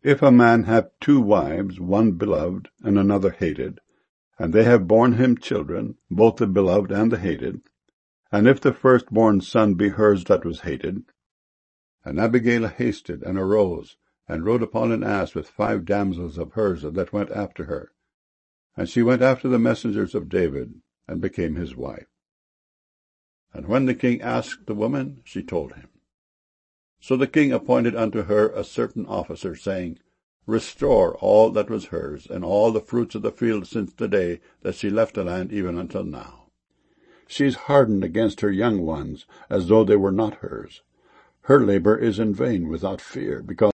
If a man have 2 wives, one beloved and another hated, and they have borne him children, both the beloved and the hated, and if the firstborn son be hers that was hated. And Abigail hasted, and arose, and rode upon an ass with 5 damsels of hers that went after her. And she went after the messengers of David, and became his wife. And when the king asked the woman, she told him. So the king appointed unto her a certain officer, saying, Restore all that was hers, and all the fruits of the field since the day that she left the land even until now. She is hardened against her young ones, as though they were not hers. Her labor is in vain without fear, because